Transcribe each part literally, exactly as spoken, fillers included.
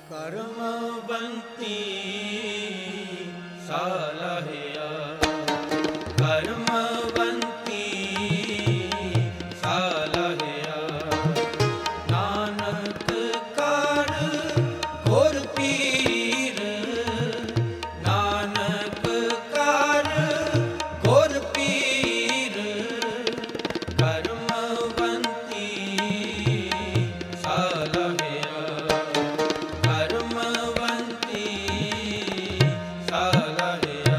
ਕਰਮਵੰਤੀ ਸਾਲਹਿਆ, ਕਰਮਵੰਤੀ ਸਾਲਹਿਆ। ਨਾਨਕ ਕਰ ਗੁਰ ਪੀਰ, ਨਾਨਕ ਕਰ ਗੁਰ ਪੀਰ। ਕਰਮਵੰਤੀ ਸਾਲਹਿਆ, ਕਰਮਵੰਤੀ ਸਾਲਹਿਆ।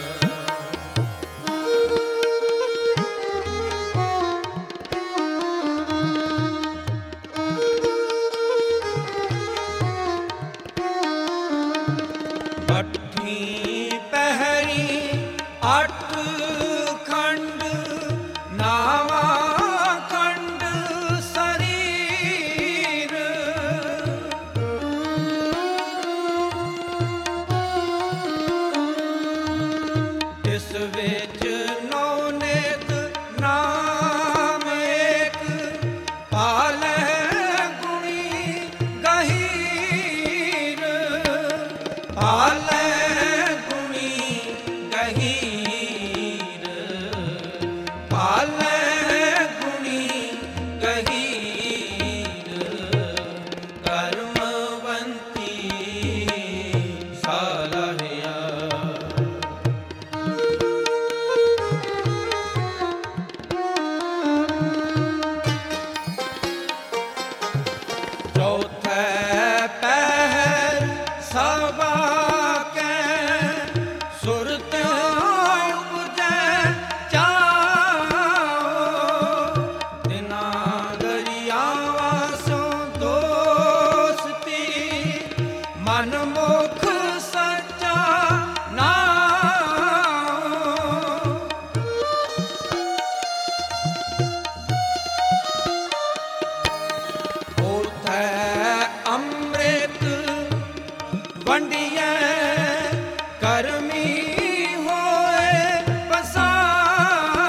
ਅੱਠੀਂ ਪਹਿਰੀ ਅੱਠ ਖੰਡ, ਨਾਵਾਂ ਖੰਡ ਸਰੀਰ। ਇਸ ਵਿੱਚ ਨੌ ਨੇਤ ਨਾਮ ਏਕ, ਪਾਲੈ ਗੁਣੀ ਗਹੀਰ। ਪਾਲੈ ਗੁਣੀ ਗਹੀਰ, ਪਾਲੈ ਗੁਣੀ ਗਹੀਰ। ਕਰਮਵੰਤੀ ਸਾਲਹਿਆ, ਚੌਥੈ ਪਹਿਰ ਸਭਾ ਕੈ, ਸੁਰਤਿ ਉਪਜੈ ਚਾਉ। ਤਿਨਾਂ ਦਰਿਆਵਾਂ ਸੋ ਦੋਸਤੀ, ਮਨ ਮੁਖ ਸੱਚਾ ਨਾਉ। ਓਥੈ ਅੰਮ੍ਰਿਤ ਵੰਡੀਐ, ਕਰਮੀ ਹੋਏ ਪਸਾਉ।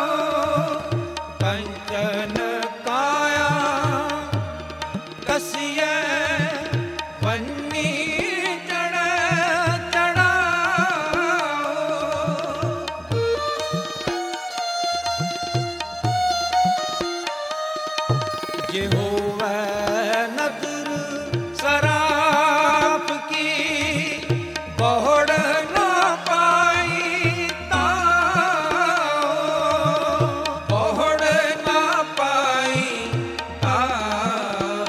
ਕੰਚਨ ਕਾਇਆ ਕਸੀਐ, ਵੰਨੀ ਚੜ੍ਹੈ ਚੜ੍ਹਾਉ। ਜੇ ਹੋਵੈ ਨਦਰ ਸਰਾਪ ਕੀ, ਬਹੁੜ ਨਾ ਪਾਈ ਤਾਉ। ਬਹੁੜ ਨਾ ਪਾਈ ਤਾਉ।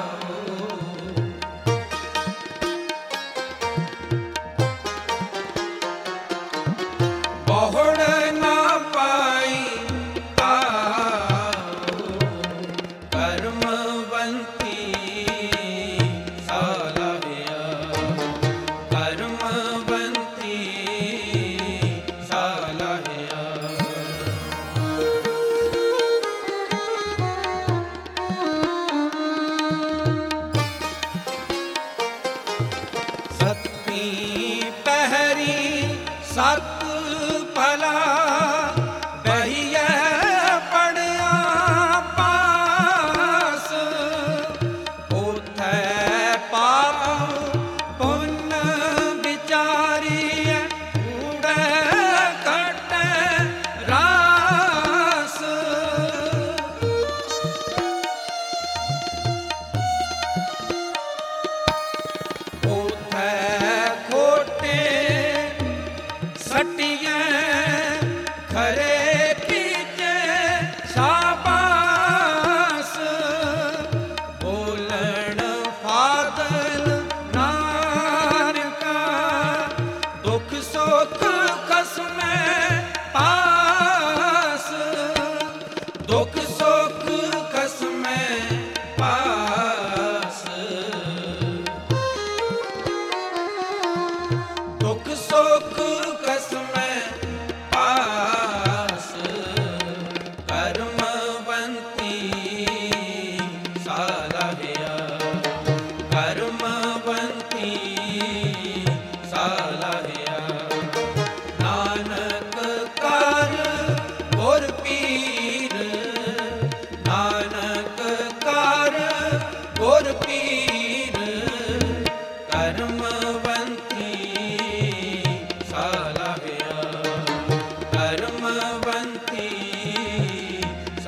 ਬਹੁੜ ਨਾ ਪਾਈ ਤਾਉ। ਕਰਮ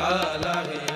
ਲਾਹੇ